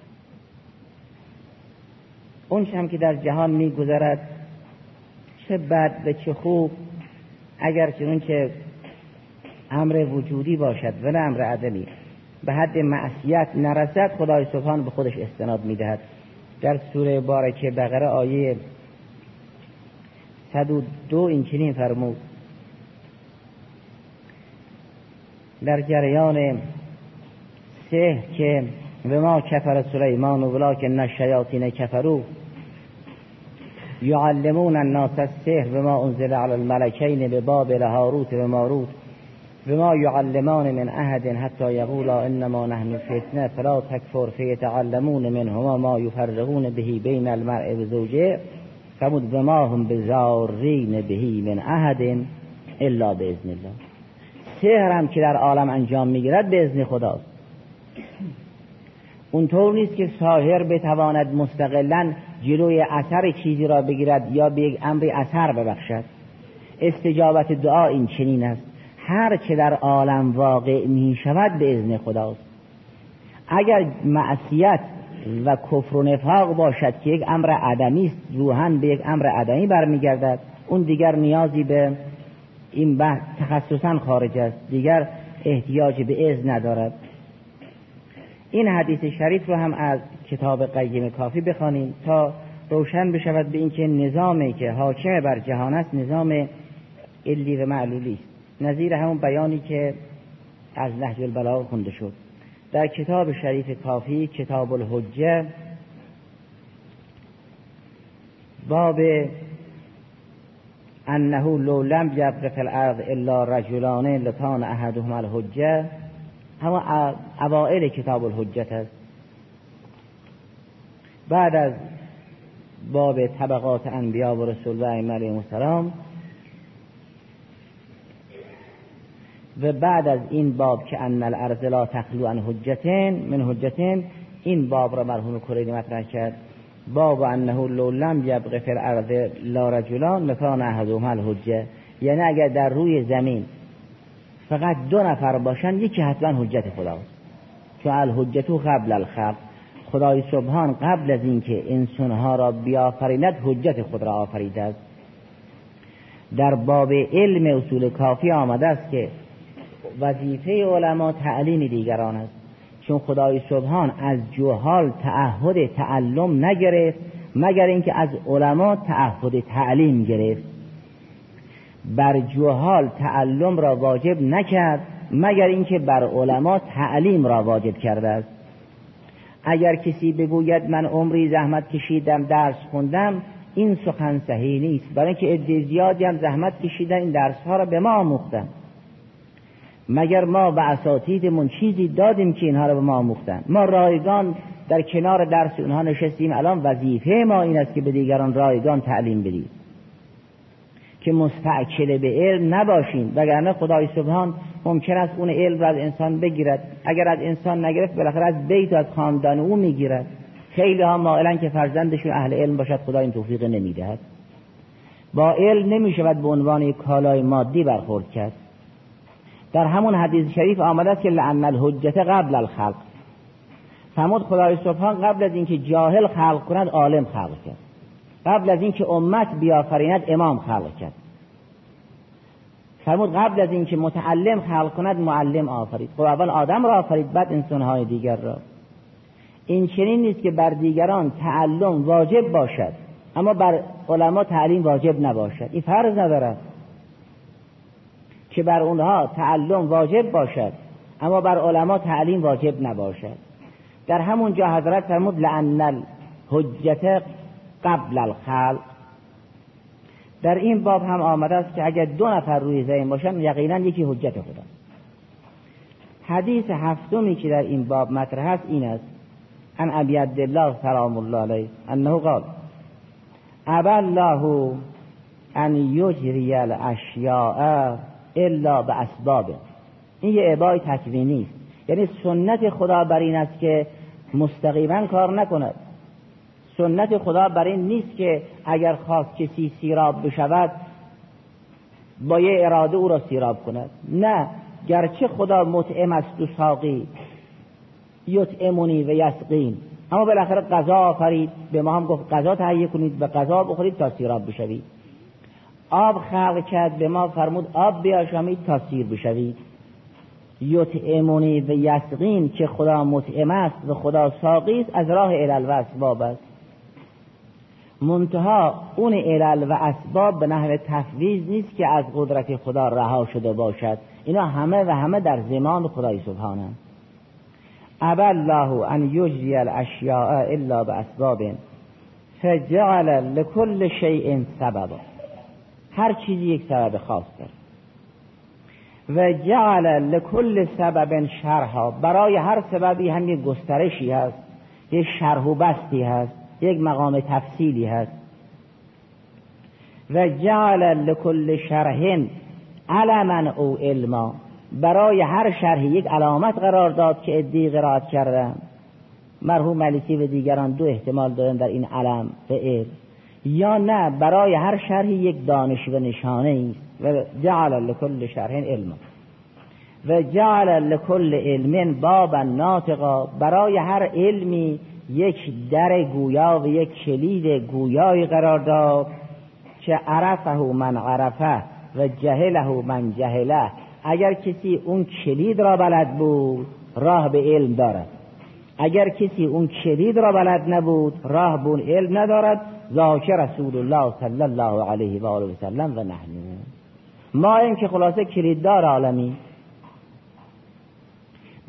اون هم که در جهان می گذرد، چه بد و چه خوب، اگر چون که امر وجودی باشد و نه امر عدمی، به حد معصیت نرسد، خدای سبحان به خودش استناد می دهد. در سوره بارکه بقره آیه صد و دو این چنین فرمود در جریان سحر که و ما کفر سلیمان ولکن الشیاطین کفروا یعلمون الناس السحر و ما انزل علی الملکین ببابل هاروت و ماروت و ما یعلمان من احد حتی یقولا انما نحن فتنه فلا تکفر فیتعلمون منهما ما یفرقون به بین المرء و زوجه فرمود و ما هم بزارین به من احد الا باذن الله. سحر هم که در عالم انجام میگیرد به اذن خداست. اونطور نیست که ساحر بتواند مستقلاً جلوی اثر چیزی را بگیرد یا به یک امر اثر ببخشد. استجابت دعا این چنین است، هر چه در عالم واقع می شود به اذن خداست. اگر معصیت و کفر و نفاق باشد که یک امر عدمی است، روحاً به یک امر عدمی برمیگردد، اون دیگر نیازی به این بحث تخصصاً خارج است، دیگر احتیاج به اذن ندارد. این حدیث شریف رو هم از کتاب قیم کافی بخوانیم تا روشن بشود به اینکه نظامی که حاکم بر جهان است نظام علی و معلولی است، نظیر همون بیانی که از نهج البلاغه خونده شد. در کتاب شریف کافی کتاب الحجه باب انه لو لم یبق فی الارض الا رجلان لکان احدهما الحجه، همه اوائل کتاب الحجت است. بعد از باب طبقات انبیا و رسول و ائمه علیهم السلام و بعد از این باب که ان الارض لا تخلو عن حجتین من حجتین، این باب را مرحوم کلیدی مطرح کرد. باب انه لو لم یبق فی الارض لا رجلان لکان احدهما الحجه، یعنی اگر در روی زمین فقط دو نفر باشن یکی حتما حجت خداست، چون الحجت قبل الخلق، خدای سبحان قبل از اینکه انسانها را بیافریند حجت خود را آفریده است. در باب علم اصول کافی آمده است که وظیفه علما تعلیم دیگران است، چون خدای سبحان از جهال تعهد تعلم نگرفت مگر اینکه از علما تعهد تعلیم گرفت. بر جهال تعلم را واجب نکرد مگر اینکه بر علما تعلیم را واجب کرده است. اگر کسی بگوید من عمری زحمت کشیدم درس خوندم، این سخن صحیح نیست، برای اینکه عده زیادی هم زحمت کشیدن این درس ها را به ما آموختن. مگر ما به اساتیدمون چیزی دادیم که اینها را به ما آموختن؟ ما رایگان در کنار درس اونها نشستیم. الان وظیفه ما این است که به دیگران رایگان تعلیم بدیم، که مستعجل به علم نباشیم، وگرنه خدای سبحان ممکن است اون علم را از انسان بگیرد. اگر از انسان نگرفت بالاخره از بیت و از خاندان او میگیرد. خیلی ها مائلن که فرزندشون اهل علم باشد، خدا این توفیق نمیدهد. با علم نمیشود به عنوان کالای مادی برخورد کرد. در همون حدیث شریف آمده است که لأن الحجت قبل الخلق، فرمود خدای سبحان قبل از اینکه جاهل خلق کند عالم خلق کرد، قبل از اینکه امت بیافریند امام خلق کرد، فرمود قبل از اینکه متعلم خلق کند معلم آفرید. خب اول آدم را آفرید بعد انسانهای دیگر را. این چنین نیست که بر دیگران تعلم واجب باشد اما بر علما تعلیم واجب نباشد. این فرض ندارد که بر اونها تعلم واجب باشد اما بر علما تعلیم واجب نباشد. در همون جا حضرت فرمود لأن الحجت قبل الخلق. در این باب هم آمده است که اگر دو نفر روی زمین باشن یقینا یکی حجت خداست. حدیث هفتمی که در این باب مطرح است این است: عن ابی عبدالله سلام الله علیه انه قال ابى الله ان یجری الاشیاء الا باسباب. این یه ابای تکوینی است، یعنی سنت خدا بر این است که مستقیما کار نکند. سنت خدا بر این نیست که اگر خواست کسی سیراب بشود با یه اراده او را سیراب کند. نه، گرچه خدا مطعم است و ساقی، یطعمونی و یسقین، اما بالاخره غذا آفرید، به ما هم گفت غذا تهیه کنید و غذا بخورید تا سیراب بشوید. آب خلق کرد، به ما فرمود آب بیاشامید تا سیر بشوید. یطعمونی و یسقین که خدا مطعم است و خدا ساقی است، از راه علل و اسباب است. منتها اون علل و اسباب به نحو تفویض نیست که از قدرت خدا رها شده باشد، اینا همه و همه در زمان خدای سبحانه. ابى الله ان یجری الاشیاء الا باسباب فجعل لكل شیء سببا. هر چیزی یک سبب خاص داره. و جعل لكل سبب شرحا، برای هر سببی هم یک گسترشی هست، یک شرح و بسطی هست، یک مقام تفصیلی هست. و جعل لكل شرح علما او علما، برای هر شرح یک علامت قرار داد که عده‌ای قرائت کردن. مرحوم مالکی و دیگران دو احتمال دارن در این علم و علم، یا نه برای هر شرحی یک دانش و نشانه است. و جعل لكل شرح علما و جعل لكل علم بابا ناطقا، برای هر علمی یک در گویا و یک کلید گویایی قرار داد که عرفه من عرفه و جهله من جهله. اگر کسی اون کلید را بلد بود راه به علم دارد، اگر کسی اون کلید را بلد نبود راه به اون علم ندارد. ذاک رسول الله صلی الله علیه و آله و سلم و نحن. ما این که خلاصه کلیددار عالمی.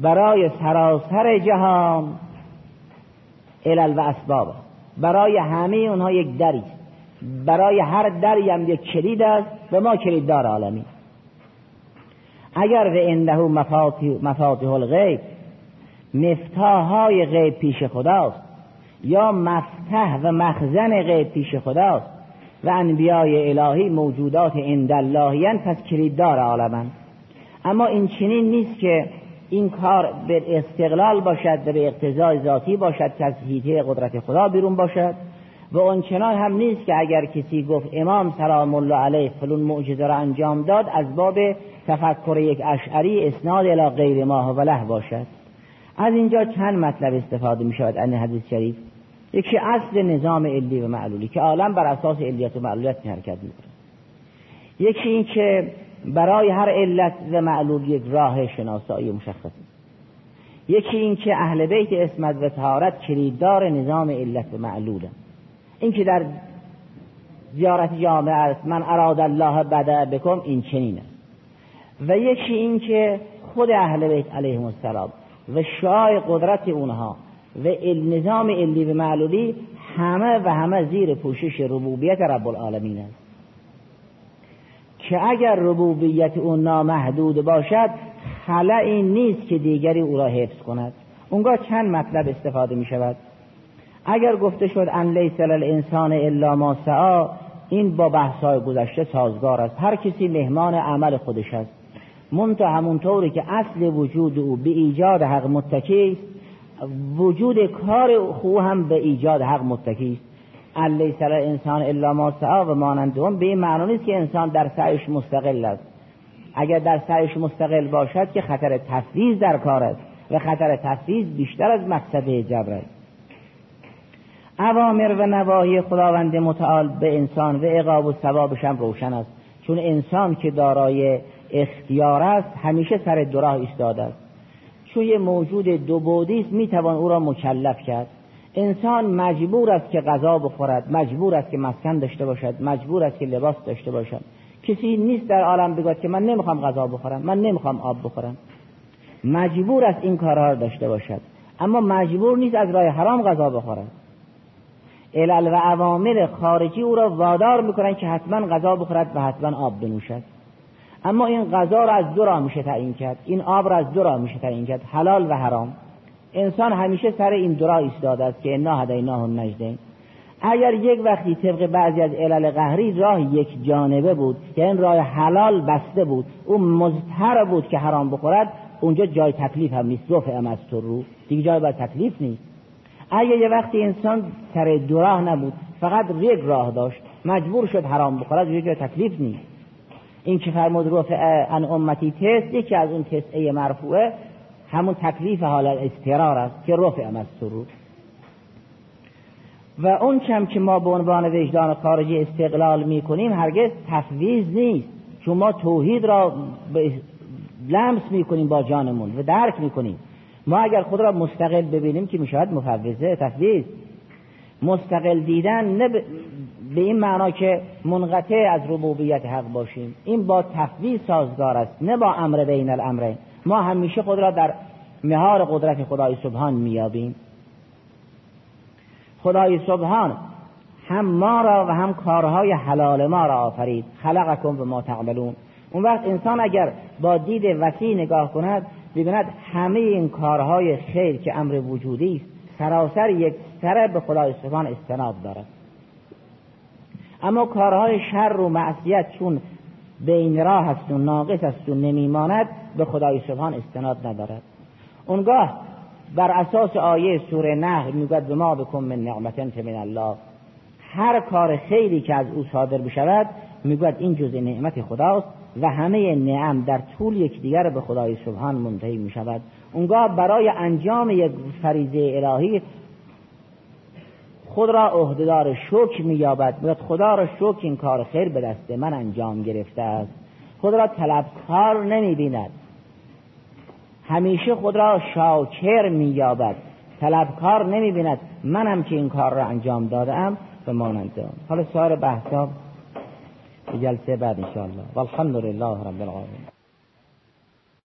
برای سراسر جهان علل و اسباب، برای همه اونها یک دری است، برای هر دری هم یک کلید است و ما کلیددار عالمی. اگر و عنده مفاتیح مفاتیح الغیب، مفتاح های غیب پیش خداست، یا مفتح و مخزن غیب پیش خداست و انبیاء الهی موجودات عند اللهیان، پس کلیددار عالمند. اما این چنین نیست که این کار به استقلال باشد و به اقتضای ذاتی باشد که از حیطه قدرت خدا بیرون باشد، و اون چنان هم نیست که اگر کسی گفت امام سلام الله علیه فلان معجزه را انجام داد از باب تفکر یک اشعری اسناد الی غیر ما و له باشد. از اینجا چند مطلب استفاده می شود از حدیث شریف. یکی اصل نظام علی و معلولی که عالم بر اساس علیت و معلولیت حرکت می کند. یکی این که برای هر علت و معلول یک راه شناسایی مشخص است. یکی این که اهل بیت عصمت و طهارت کلیددار نظام علت و معلوله. این که در زیارت جامعه است من اراد الله بدأ بکم، این چنین است. و یکی این که خود اهل بیت علیهم السلام و شعاع قدرت اونها و نظام علی و معلولی همه و همه زیر پوشش ربوبیت رب العالمین است که اگر ربوبیت اون نامحدود باشد خلأی نیست که دیگری او را حفظ کند. اونگاه چند مطلب استفاده می شود. اگر گفته شد ان لیس للانسان الا ما سعی، این با بحث‌های گذشته سازگار است. هر کسی مهمان عمل خودش است، منتها همونطوری که اصل وجود او به ایجاد حق متکی است، وجود کار خو هم به ایجاد حق متکی است. ان لیس للانسان الا ما سعی و مانند اون به این معنی نیست که انسان در سعیش مستقل است. اگر در سعیش مستقل باشد که خطر تفویض در کار است و خطر تفویض بیشتر از مقصد جبر است. اوامر و نواهی خداوند متعال به انسان و عقاب و ثوابش هم روشن است، چون انسان که دارای اختیار است همیشه سر دو راه ایستاده است. چون یه موجود دو بعدی است میتوان او را مکلف کرد. انسان مجبور است که غذا بخورد، مجبور است که مسکن داشته باشد، مجبور است که لباس داشته باشد. کسی نیست در عالم بگوید که من نمیخوام غذا بخورم، من نمیخوام آب بخورم. مجبور است این کارها را داشته باشد، اما مجبور نیست از راه حرام غذا بخورد. علل و عوامل خارجی او را وادار میکنن که حتما غذا بخورد و حتما آب بنوشد. اما این غذا را از دو راه میشه تعیین کرد، این آب را از دو راه میشه تعیین کرد، حلال و حرام. انسان همیشه سر این دو راه ایستاده است که انا هدیناه النجدین. اگر یک وقتی طبق بعضی از علل قهری راه یک جانبه بود، یعنی راه حلال بسته بود، اون مضطر بود که حرام بخورد، اونجا جای تکلیف هم نیست، رفع امستر رو دیگه جای بر تکلیف نیست. اگر یه وقتی انسان سر دو راه نبود، فقط یک راه داشت، مجبور شد حرام بخورد، دیگه جای تکلیف نیست. این که فرمود رفع عن امتی تست، یکی از اون تسعه مرفوعه همون تکلیف حال اضطرار است که رفع امستر رو. و اون چم که ما به عنوان وجدان خارجی استقلال می کنیم هرگز تفویض نیست، چون ما توحید را لمس می کنیم با جانمون و درک می کنیم. ما اگر خود را مستقل ببینیم که می شود مفوضه تفویض. مستقل دیدن نه به این معنا که منقطع از ربوبیت حق باشیم، این با تفویض سازگار است، نه با امر بین الامرین. ما همیشه خود را در مهار قدرت خدای سبحان می یابیم. خدای سبحان هم ما را و هم کارهای حلال ما را آفرید، خلقکم و ما تعملون. اون وقت انسان اگر با دید وسیع نگاه کند ببیند همه این کارهای خیر که امر وجودی است سراسر یک سر به خدای سبحان استناد دارد. اما کارهای شر و معصیت چون بین راه است و ناقص است و نمیماند به خدای سبحان استناد ندارد. اونگاه بر اساس آیه سوره نحل میگوید به ما بکن من نعمت من الله، هر کار خیری که از او صادر بشود میگوید این جزء نعمت خداست و همه نعم در طول یکدیگر به خدای سبحان منتهی میشود. اونگاه برای انجام یک فریضه الهی خود را عهدهدار شکر مییابد، میگوید خدا را شکر این کار خیر به دست من انجام گرفته است. خود را طلبکار نمیبیند، همیشه خود را شاکر مییابد، طلبکار نمیبیند منم که این کار را انجام دادم و مانند آن. حالا سایر بحثا جلسه بعد ان شاء الله. والحمد لله رب العالمین.